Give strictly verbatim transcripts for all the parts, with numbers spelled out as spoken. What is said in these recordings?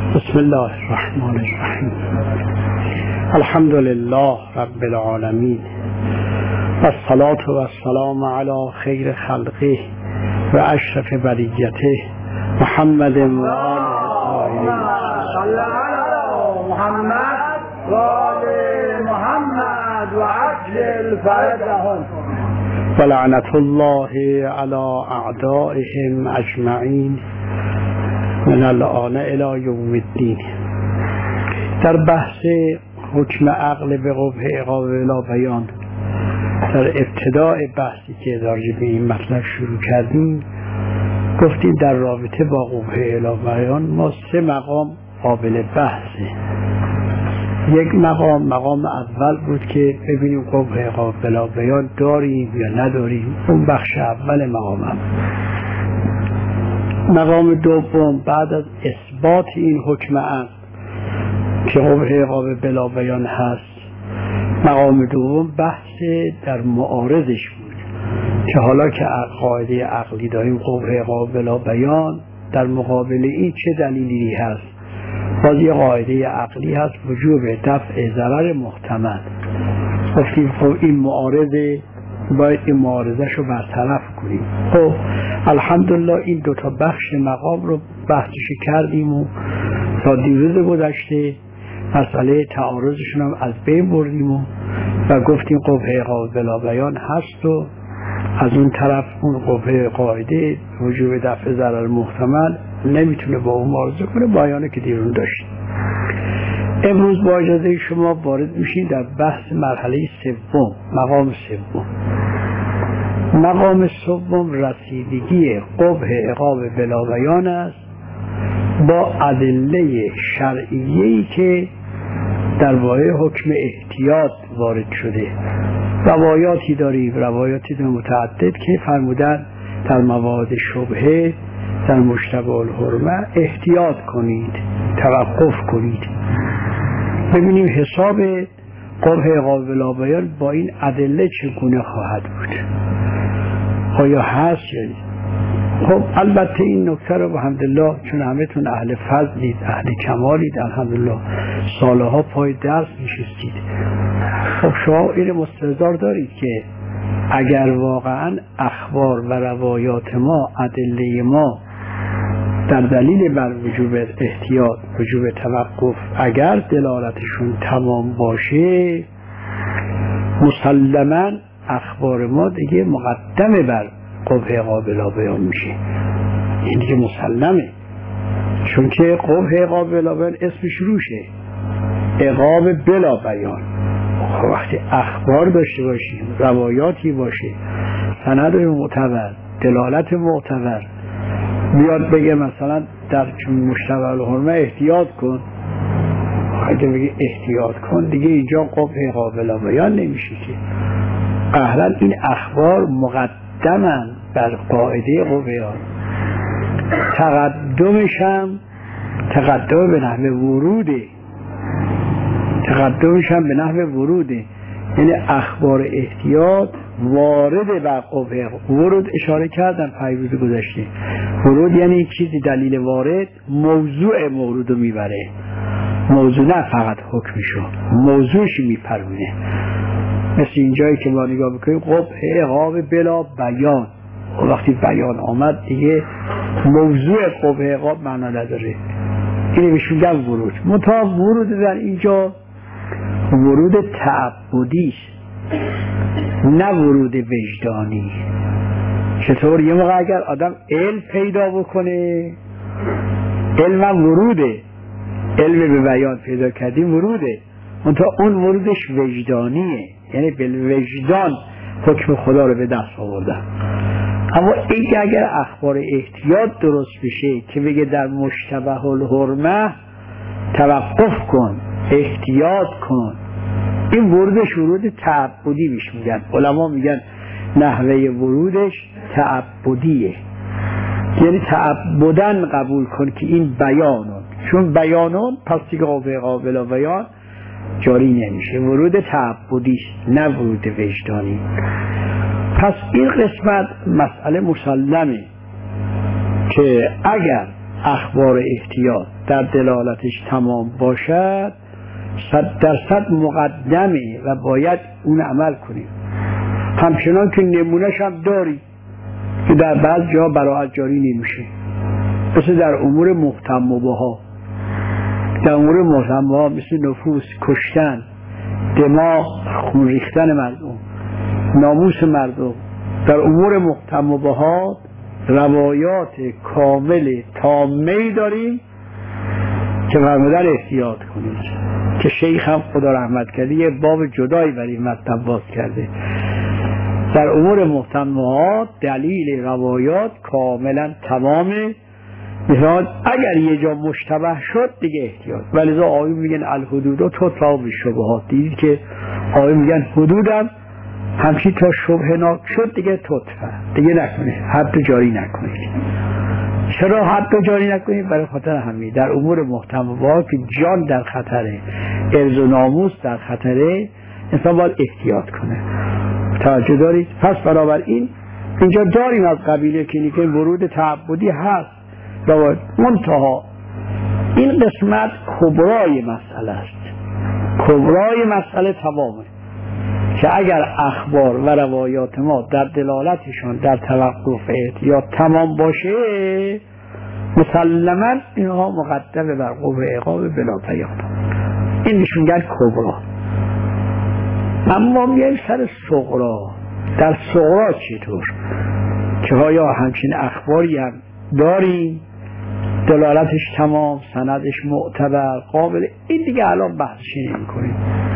بسم الله الرحمن الرحیم. الحمد لله رب العالمین و الصلاة و السلام علی خیر خلقه و اشرف بریته محمد و آله صلی علی محمد و آل محمد و عجل فرجهم و لعنت الله علی اعدائهم اجمعین من الآن الی یوم الدین. در بحث حکم عقل به قبح عقاب بلا بیان، در ابتدای بحثی که راجع به این مطلب شروع کردیم، گفتیم در رابطه با قبح بلا بیان ما سه مقام قابل بحثه. یک مقام مقام اول بود که ببینیم قبح عقاب بلا بیان داریم یا نداریم، اون بخش اول مقام هم. مقام دوم بعد از اثبات این حکم عقل که قبح عقاب بلا بیان هست، مقام دوم بحث در معارضش بود که حالا که قاعده عقلی داریم قبح عقاب بلا بیان، در مقابل این چه دلیلی هست؟ باز یه قاعده عقلی هست، وجوب دفع ضرر محتمل. گفتیم خب این معارضه، باید این معارضش رو برطرف کنیم. خب الحمدلله این دوتا بخش مقام رو بحثش کردیم و تا دیروز گذشته مسئله تعارضشون هم از بین بردیم و, و گفتیم قبح عقاب بلا بیان هست و از اون طرف اون قبح قاعده وجوب دفع ضرر محتمل نمیتونه با اون معارضه کنه، بیانه که دیرون داشتیم. امروز با اجازه شما وارد میشیم در بحث مرحله سوم، مقام سوم. مقام سوم رسیدگی قبح عقاب بلا بیان است با ادله شرعیه‌ای که در واقع حکم احتیاط وارد شده. روایاتی داریم، روایاتی داریم متعدد که فرمودن در مواد شبهه در مشتبه الحرمه احتیاط کنید، توقف کنید. ببینیم حساب قبح عقاب بلا بیان با این ادله چگونه خواهد بود، آیا هست یا نیست. خب البته این نکته رو الحمدلله چون همه‌تون اهل فضلید، اهل کمالید، الحمدلله سالها پای درس نشستید، خب شما این مستحضار دارید که اگر واقعا اخبار و روایات ما، ادله ما در دلیل بر وجوب احتیاط، وجوب توقف اگر دلالتشون تمام باشه، مسلماً اخبار ما دیگه مقدمه بر قبح عقاب بلا بیان میشه. این دیگه مسلمه، چون که قبح عقاب بلا بیان اسمش روشه، عقاب بلا بیان. وقتی اخبار داشته باشیم، روایاتی باشه، سند معتبر، دلالت معتبر، بیاد بگه مثلا در مشتبه الحرمه احتیاط کن، اگه بگه احتیاط کن دیگه اینجا قبح عقاب بلا بیان نمیشه که. قهرن این اخبار مقدمن بر قاعده قبح. تقدمش هم تقدم به نحو وروده، تقدمش هم به نحو وروده، یعنی اخبار احتیاط وارد بر قبح. ورود اشاره کردن پیروز گذشته، ورود یعنی چیزی دلیل وارد موضوع مورد رو میبره، موضوع نه فقط حکمشو، موضوعش میپرونه. مثل اینجایی که ما نگاه بکنیم قبح عقاب بلا بیان، و وقتی بیان آمد دیگه موضوع قبح عقاب معنا نداره، اینه بهش میگن ورود. منتها ورود در اینجا ورود تعبدی است، نه ورود وجدانی. چطور؟ یه موقع اگر آدم علم پیدا بکنه، علم هم وروده، علم به بیان پیدا کردیم وروده، منتها اون ورودش وجدانیه، یعنی به وجدان حکم خدا رو به دست آوردن. اما این اگر اخبار احتیاط درست بشه که بگه در مشتبه الحرمه توقف کن، احتیاط کن، این ورودش ورود تعبدی بهش میگن. علما میگن نحوه ورودش تعبدیه، یعنی تعبدن قبول کن که این بیانون، چون بیانون پس دیگه قبح بلا بیان جاری نمیشه، ورود تعبدی نه ورود وجدانی. پس این قسمت مسئله مسلمه که اگر اخبار احتیاط در دلالتش تمام باشد صد درصد مقدمه و باید اون عمل کنیم. همچنان که نمونهش هم داری که در بعض جا براعت جاری نمیشه، مثل در امور محتمبه ها. در امور محتمبه ها مثل نفوس کشتن، دماغ خون ریختن مردم، ناموس مردم، در امور محتمبه ها روایات کامل تامه‌ای داریم که فرمودن احتیاط کنید، که شیخ هم خدا رحمت کرده یه باب جدایی برای مطلب باز کرده. در امور محتملات دلیل روایات کاملا تمامه، مثلا اگر یه جا مشتبه شد دیگه احتیاط. ولذا آیون میگن الحدود تطفأ بالشبهات. دیدید که آیون میگن حدودم همچی تا شبه ناک شد دیگه تطفأ، دیگه نکنید، حد جاری نکنید. چرا حد جاری نکنید؟ برای خاطر همین در امور محتملات که جان در خطره، عرض و ناموس در خطره، انسان باید احتیاط کنه. توجه دارید؟ پس بنابراین اینجا داریم از قبیله که که ورود تعبدی هست، منتها این قسمت کبرای مسئله است. کبرای مسئله تمامه که اگر اخبار و روایات ما در دلالتشان در توقف احتیاط تمام باشه، مسلماً اینها مقدمه بر قوه عقاب بلا پیام. این نشون میگن کبرا. اما میایم سر صغرا. در صغرا چطور؟ که آیا همچین اخباری هم داریم، دلالتش تمام، سندش معتبر، قابل، این دیگه الان بحثی نمی کنیم،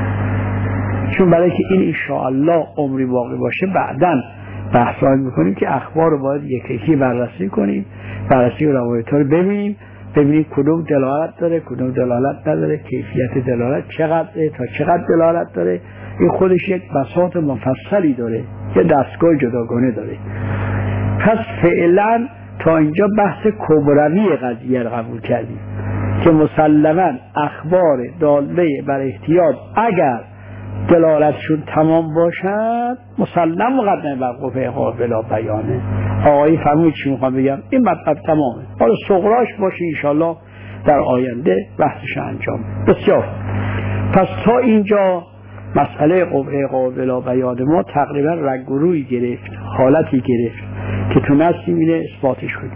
چون برای که این انشاءالله عمری باقی باشه بعداً بحثایی میکنیم که اخبار رو باید یکی یکی بررسی کنیم، بررسی روایت ها رو ببینیم، ببینیم کدوم دلالت داره، کدوم دلالت نداره، کیفیت دلالت چقدره، تا چقدر دلالت داره. این خودش یک بساط مفصلی داره، یه دستگاه جداگانه داره. پس فعلا تا اینجا بحث کبروی قضیه رو قبول کردیم که مسلماً اخبار داله بر احتیاط اگر دلالتشون تمام باشد مسلم مقدمه بر قوه عقاب بلا بیانه. آقایی فرمود چی میخوام بگم؟ این مطلب تمامه. حالا صغراش باشه انشالله در آینده بحثش انجام. بسیار. پس تا اینجا مسئله قوه عقاب بلا بیان ما تقریبا رگ و روی گرفت، حالتی گرفت که تو نسیم اینه اثباتش کنیم.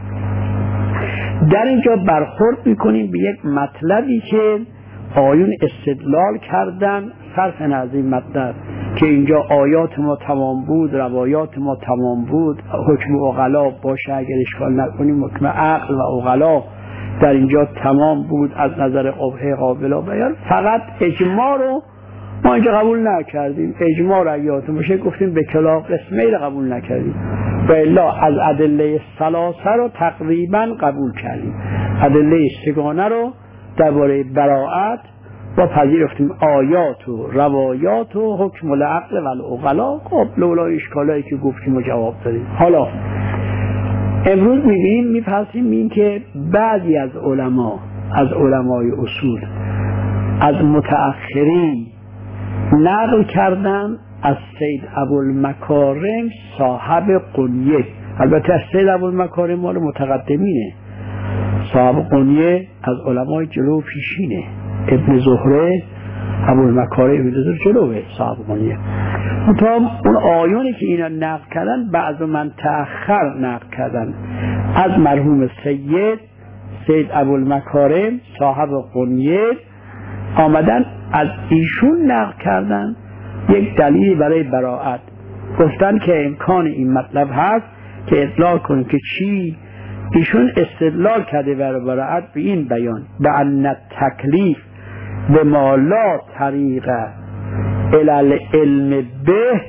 در اینجا برخورد میکنیم به یک مطلبی که آیون استدلال کردن صرف از این مطلب که اینجا آیات ما تمام بود، روایات ما تمام بود، حکم عقلا باشه اگر اشکال نکنیم، حکم عقل و عقلا در اینجا تمام بود از نظر قوه قابل بیان. فقط اجماع رو ما اینجا قبول نکردیم، اجماع رو یادتون باشه گفتیم به کلا قسمه رو قبول نکردیم، و الا از ادله ثلاثه رو تقریبا قبول کردیم. ادله سگانه رو درباره براءت و پذیرفتیم، آیات و روایات و حکم العقل و العقلا. خب لولا اشکالایی که گفتیم و جواب دادیم. حالا امروز میبینیم میپرسیم این که بعضی از علما، از علمای اصول، از متأخرین نقل کردن از سید ابوالمکارم صاحب قنیه. البته از سید ابوالمکارم مال متقدمینه، صاحب قنیه از علمای جلو پیشینه، ابن زهره ابوالمکارم ابن زهره جلوه صاحب قنیه. تا اون آیونی که اینا نقل کردن بعض من تأخر نقل کردن از مرحوم سید سید ابوالمکارم صاحب قنیه، آمدن از ایشون نقل کردن یک دلیل برای براءت. گفتن که امکان این مطلب هست که اطلاع کنیم که چی. ایشون استدلال کرده برای براءت به این بیان: به ان تکلیف به ما لا طریق الی العلم به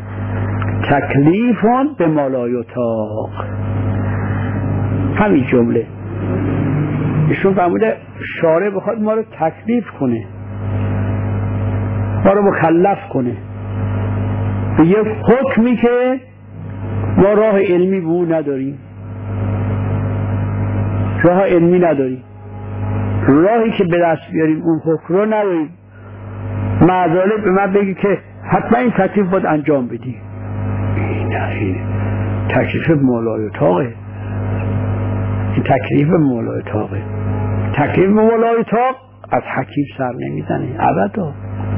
تکلیفون به ما لا یطاق. همین جمله ایشون فرموده شارع بخواد ما رو تکلیف کنه، ما رو مکلف کنه به یک حکمی که ما راه علمی به اون نداریم، راه علمی نداریم، راهی که به دست بیاریم اون حکم رو نداریم. معذاله به من بگی که حتما این تکلیف باید انجام بدی، این این تکلیف مولای طاقه، این تکلیف مولای طاقه. تکلیف به مولای طاق از حکیم سر نمیزنه ابدا.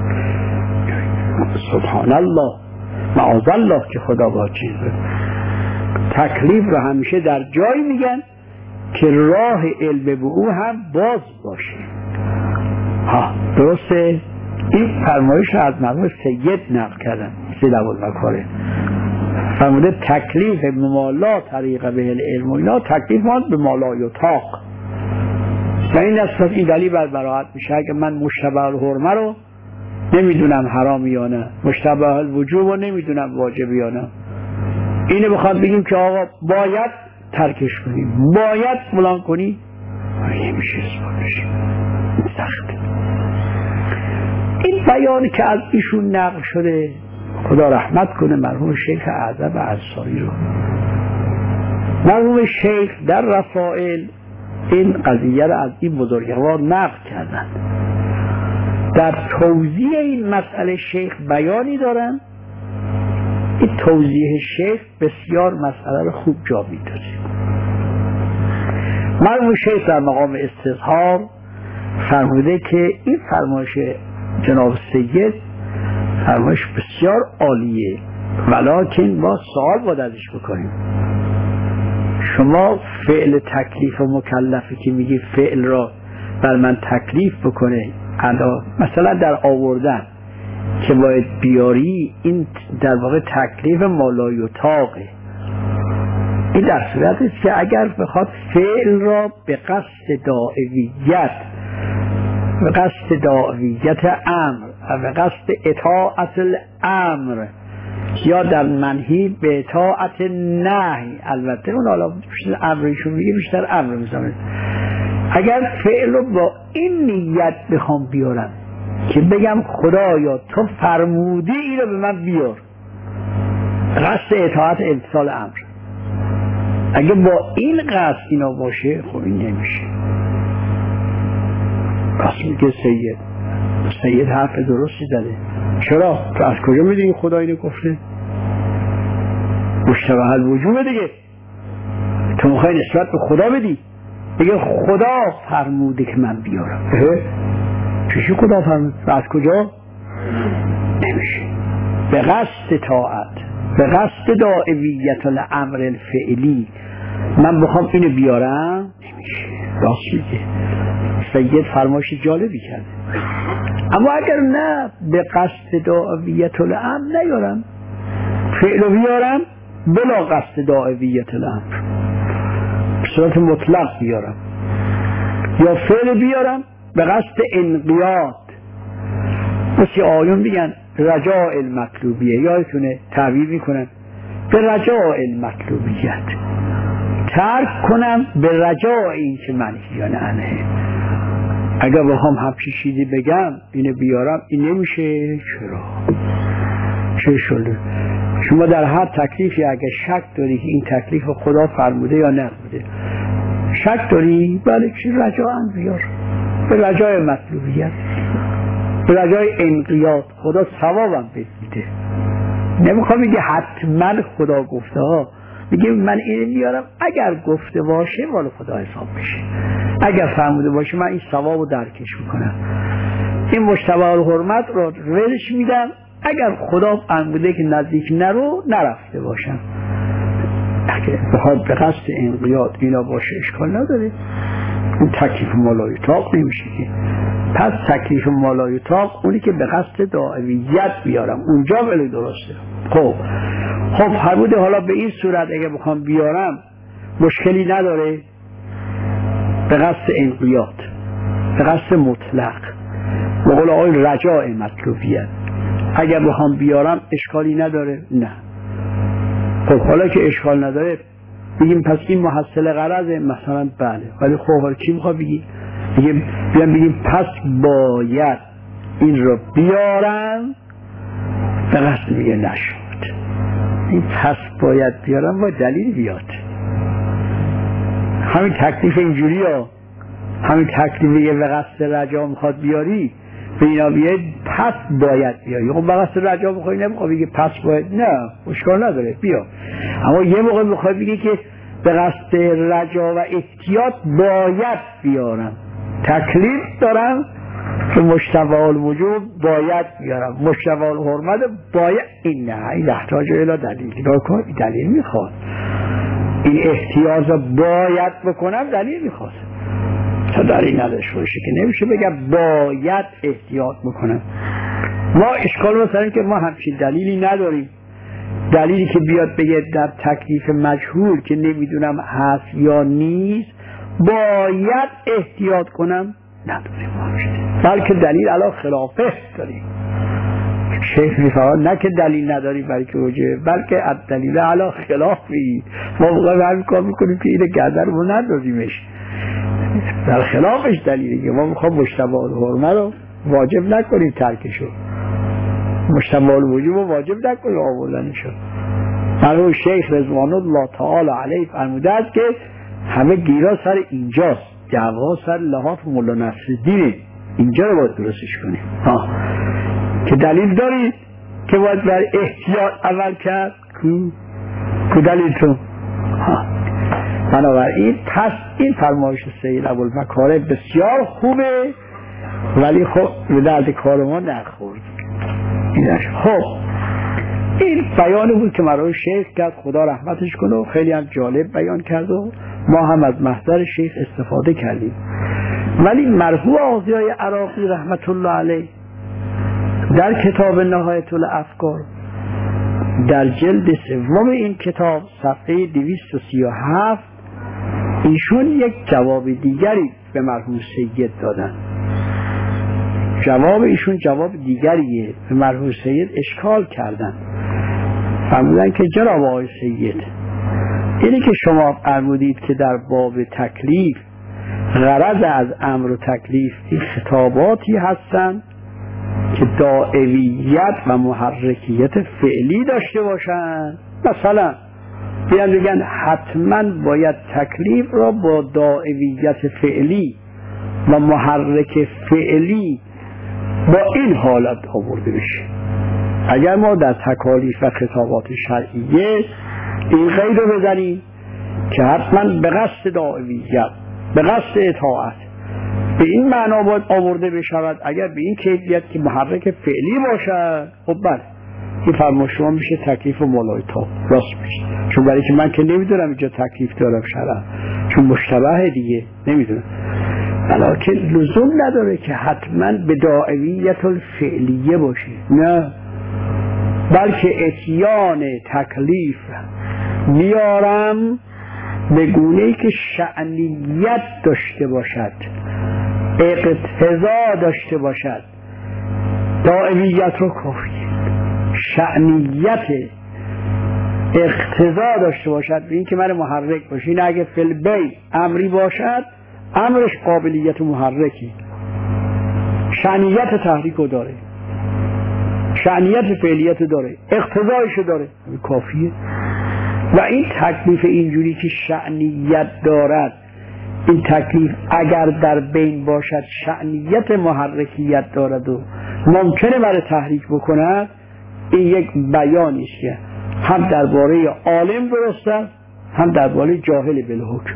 سبحان الله، معاذ الله که خدا با چیزه. تکلیف رو همیشه در جایی میگن که راه علم به او هم باز باشه. ها درسته؟ این فرمایش رو از مرحوم سید نقل کردن، سید ابوالمکارم فرموده تکلیف ممالا طریقه به علم و اینا تکلیف ماند به مالای و طاق. و این از این دلیل بر براحت میشه اگه من مشتبه الحرمه رو نمیدونم حرام یا نه، مشتبه الوجوب رو نمیدونم واجب یا نه، اینو بخواد بگیم که آقا باید ترکش کنی، باید فلان کنی، نمیشه اثباتش، سخته. این بیانی که از ایشون نقل شده، خدا رحمت کنه مرحوم شیخ اعظم انصاری رو، مرحوم شیخ در رسائل این قضیه رو از این بزرگوار نقل کردن. در توضیح این مسئله شیخ بیانی دارن، این توضیح شیخ بسیار مسئله رو خوب جا می‌داره. مرحوم شیخ در مقام استظهار فرموده که این فرمایش جناب سید فرمایش بسیار عالیه، ولکن با سوال باید ازش بکنیم. شما فعل تکلیف و مکلفه که میگی فعل را بر من تکلیف بکنه، مثلا در آوردن که باید بیاری، این در واقع تکلیف مالای و طاقه. این در صورتی است که اگر بخواد فعل را به قصد داعیت به قصد داعیت امر و به قصد اطاعت الامر یا در منهی به اطاعت نهی، البته اون حالا بیشتر امرشون میگه بیشتر امر میزنه، اگر فعل رو با این نیت بخوام بیارم که بگم خدایا تو فرمودی اینو به من بیار، قصد اطاعت امتثال امر، اگه با این قصد اینا باشه خب این نمیشه. راست میگه سید سید حرف درستی زده. چرا؟ تو از کجا میدونی خدا اینو گفته؟ مشتبه الوجوب دیگه، تو میخوای نسبت به خدا بدی، دیگه خدا فرموده که من بیارم. چیشی خدا فرمود؟ از کجا؟ نمیشه. به قصد طاعت، به قصد داعیت الامر الفعلی من بخوام اینو بیارم نمیشه. راست میگه سید فرمایش جالبی کرده. اما اگر نه به قصد داعیت الامر نیارم، فعلو بیارم بلا قصد داعیت الامر، به صورت مطلق بیارم، یا فعل بیارم به قصد انقیاد، مثل آیون میگن رجاء المطلوبیه، یادتونه تعبیر میکنن به رجاء المطلوبیت، ترک کنم به رجاء این که منهیان عنه. اگر بخوام همچی چیزی بگم اینو بیارم این نمیشه. چرا؟ چه شده؟ شما در هر تکلیفی اگر شک داری که این تکلیف خدا فرموده یا نفرموده، شک داری؟ بله چی رجاء بیار، به رجاء مطلوبیت، به رجاء انقیاد، خدا ثوابم بده. نمیخوام میگه حتما خدا گفته ها، میگه من اینو میارم اگر گفته باشه مال خدا حساب بشه، اگر فرموده باشه من این ثوابو درکش میکنم، این مشتبه الحرمت رو ولش میدم، اگر خدا فرموده که نزدیک نرو نرفته باشم. اگه بخواد به قصد انقیاد اینا باشه اشکال نداره، اون تکلیف مالای طاق نمیشه که. پس تکلیف مالای طاق اونی که به قصد داعیت بیارم، اونجا ولی درسته. خب خب فرموده حالا به این صورت اگه بخوام بیارم مشکلی نداره، به قصد انقیاد، به قصد مطلق، به قول آقای رجاء مطلوبیت اگر بخوام بیارم اشکالی نداره؟ نه. خب حالا که اشکال نداره بگیم پس این محصل غرضه مثلا، بله، ولی خب حالا چی میخواد بگی؟ بگیم بیان بگیم پس باید این رو بیارم، به قصد میگه نشد. این پس باید بیارم با دلیل بیاد. همین تکلیف اینجوری ها، همین تکلیف یه به قصد رجا میخواد بیاری، به اینا بیاد پس باید بیاری. خب به قصد رجا میخوای نمیخواد بگی پس باید، نه اشکال نداره بیا. اما یه موقع میخواد بگی که به قصد رجا و احتیاط باید بیارم، تکلیف دارم که مجتبی الوجوب باید بیارم، مجتبی الحرمت باید، این نه، این احتاج الی دلیل. نکن دلیل میخواد، این احتیاج باید بکنم دلیل میخواد، تا دلیل نداشته باشه که نمیشه بگم باید احتیاط بکنم. ما اشکال مثلا که ما همچین دلیلی نداریم، دلیلی که بیاد بگه در تکلیف مجهول که نمیدونم هست یا نیست باید احتیاط کنم نداریم، بلکه دلیل علی خلافه داریم. شیخ میفرماید نه که دلیل نداری بلکه وجه، بلکه دلیل علی خلافی، ما موقع همین کار میکنیم که اینه گردن رو ندازیمش، در خلافش دلیلی که ما میخوام مجتبی الحرمت رو واجب نکنیم ترکشو، مجتبی الوجوب رو واجب نکنیم آوردنشو. مرحوم شیخ رضوان الله تعالی علیه فرموده است که همه گیرا سر اینجاست، دعوا سر لحاف مولا نصرالدین، اینجا رو باید درستش کنیم ها. که دلیل دارید که باید بر احتیاط عمل کرد، کو کو دلیلتون ها. بنابراین پس این فرمایش سید ابوالمکارم بسیار خوبه، ولی خب به درد کار ما نخورد. خب این بیانی بود که مرحوم شیخ کرد، خدا رحمتش کنه، و خیلی هم جالب بیان کرد و ما هم از محضر شیخ استفاده کردیم. ولی مرحوم آقای عراقی رحمت الله علیه در کتاب نهایت الافکار در جلد سوم این کتاب صفحه دویست و سی و هفت ایشون یک جواب دیگری به مرحوم سید دادن. جواب ایشون جواب دیگریه، به مرحوم سید اشکال کردن، فرمودن که جناب آقای سید، اینی که شما فرمودید که در باب تکلیف غرض از امر و تکلیف این خطاباتی هستند که دائمیت و محرکیت فعلی داشته باشند، مثلا بیان بگن حتما باید تکلیف را با دائمیت فعلی و محرک فعلی با این حالت آورده بشه. اگر ما در تکالیف و خطابات شرعیه این قید رو بزنیم که حتما به قصد دائمیت، به قصد اطاعت، به این معنا باید آورده بشود، اگر به این کیفیت که محرک فعلی باشد، خب بله این فرما شما میشه تکلیف و مولایتا راست میشه، چون برای که من که نمیدونم اینجا تکلیف دارم شرعا، چون مشتبه دیگه نمیدونم، بلکه لزوم نداره که حتما به دائمیت الفعلیه باشه، نه، بلکه اتیان تکلیف میارم به گونه‌ای که شأنیت داشته باشد، اقتضا داشته باشد. دائمیت رو کافیه، شأنیت اقتضا داشته باشد به این که من محرک باشه. این اگه فلبی امری باشد امرش قابلیت محرکی، شأنیت تحریک رو داره، شأنیت فعلیت داره، اقتضایش داره، کافیه. و این تکلیف اینجوری که شأنیت دارد، این تکلیف اگر در بین باشد شأنیت محرکیت دارد و ممکنه برای تحریک بکند، این یک بیانی است که هم درباره عالم درست است هم درباره جاهل بالحکم.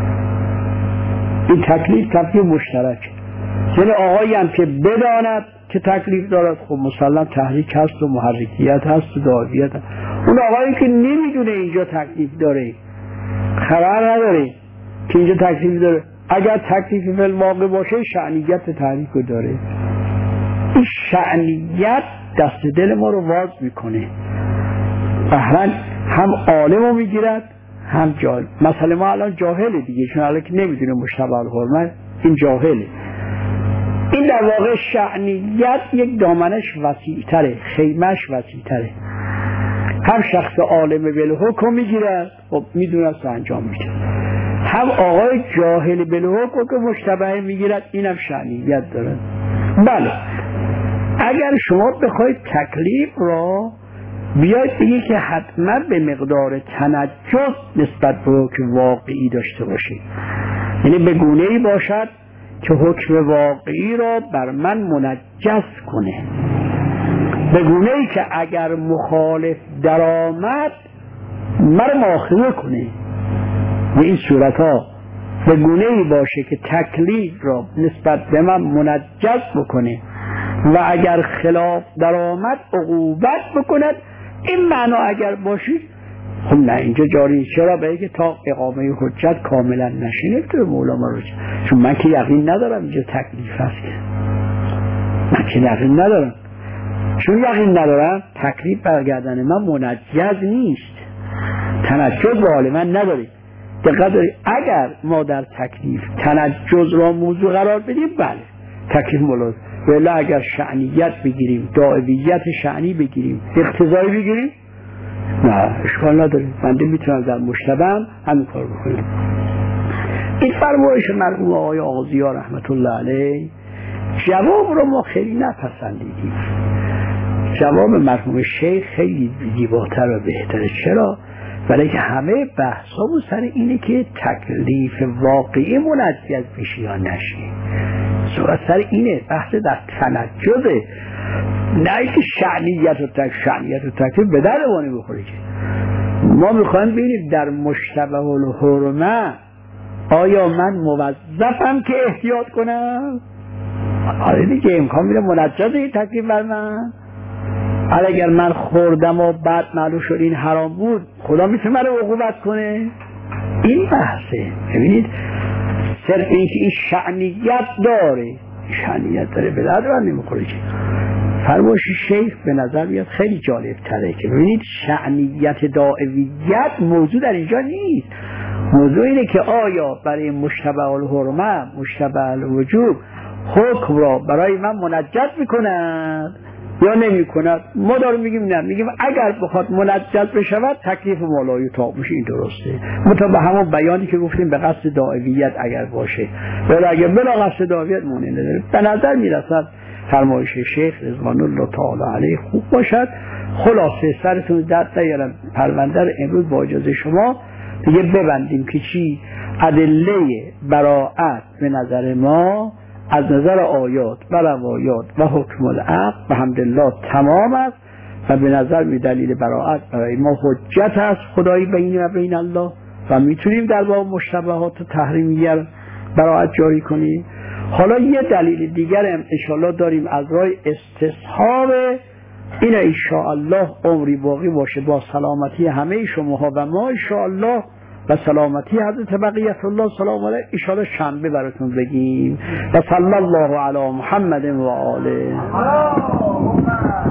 این تکلیف تکلیف مشترک، یعنی آقایی هم که بداند که تکلیف دارد، خب مسلم تحریک هست و محرکیت هست و دائمیت هست. اون آقایی که نمیدونه اینجا تکلیف داره، خبر نداره که اینجا تکلیف داره، اگر تکلیف فی الواقع باشه شأنیت تحریک رو داره. این شأنیت دست دل ما رو واز میکنه، بهرن هم عالم رو میگیرد هم جاهل. مثلا ما الان جاهله دیگه، چون الان که نمیدونه مجتبی الحرمت، این جاهله. این در واقع شأنیت یک دامنش وسیع‌تره، خیمش وسیع‌تره. هم شخص عالم بالحکم میگیرد، خب میدونست انجام میده، هم آقای جاهل بالحکم که مشتبه میگیرد، اینم شأنیت داره. بله اگر شما بخواید تکلیف را بیاید بگید که حتما به مقدار تنجس نسبت به حکم واقعی داشته باشید، یعنی به گونه‌ای باشد که حکم واقعی را بر من منجس کنه، به گونه‌ای که اگر مخالف درآمد مرا مؤاخذه کنه. و این صورت ها به گونه ای باشه که تکلیف را نسبت به من منجز بکنه و اگر خلاف درآمد عقوبت بکند، این معنا اگر باشید خب نه اینجا جاری. چرا؟ به اینکه تا اقامه حجت کاملا نشه نمیتونه مولا ما رو، چون من که یقین ندارم اینجا تکلیف هست، که من که یقین ندارم، چون یقین ندارم تکلیف برگردن من منجز نیست، تنجز به حال من نداری. دقت داری اگر ما در تکلیف تنجز را موضوع قرار بدیم بله تکلیف مولا، ولی اگر شأنیت بگیریم، دائویت شأنی بگیریم، اقتضایی بگیریم، نه اشکال نداره، بنده میتونم در مشتبه همین کار بکنم. این فرمایش مرحوم آقای آغازی‌ها رحمت الله علیه جواب رو ما خیلی نپسندیدیم. جواب مرحوم شیخ خیلی زیباتر و بهتره. چرا؟ ولی که همه بحثامون سر اینه که تکلیف واقعی منجز بشه یا نشه. سوال سر اینه، بحث در تنجزه، نه اینکه شأنیت و تک شأنیت و تکلیف به در وانی بخوره. که ما میخوایم ببینیم در مشتبه الحرمه آیا من موظفم که احتیاط کنم؟ آره دیگه، امکان میره منجز این تکلیف بر من. اگر من خوردم و بعد معلوم شد این حرام بود، خدا میتونه من رو عقوبت کنه؟ این بحثه. ببینید صرف اینکه این شأنیت داره، شأنیت داره به درد من نمیخوره. که فرمایش شیخ به نظر میاد خیلی جالب تره، که ببینید شأنیت دائویت موضوع در اینجا نیست. موضوع اینه که آیا برای مشتبه الحرمه، مشتبه الوجوب حکم را برای من منجز میکند یا نمی کند؟ ما داریم میگیم نه، میگیم اگر بخواد منجز بشود تکلیف مولایی تا میشه. این درسته، مطابق همون بیانی که گفتیم به قصد دائویت اگر باشه، ولی اگر بلا قصد دائویت مونده نداره. به نظر میرسد فرمایش شیخ رضوان الله تعالی علیه خوب باشد. خلاصه سرتون درد نیارم، پرونده رو امروز با اجازه شما دیگه ببندیم که چی؟ ادله براءت به نظر ما از نظر آیات و روایات و حکم العقل و حمدالله تمام است و به نظر می دلیل براءت برای ما حجت است خدایی بین و بین الله و میتونیم در باب مشتبهات و تحریمیه براءت جاری کنیم. حالا یه دلیل دیگر هم انشاءالله داریم از راه استصحاب این، انشاءالله عمری باقی باشه با سلامتی همه شماها و ما انشاءالله و سلامتی حضرت بقیت الله سلام علیه انشاءالله شنبه براتون بگیم. و صلی الله علی محمد و آله.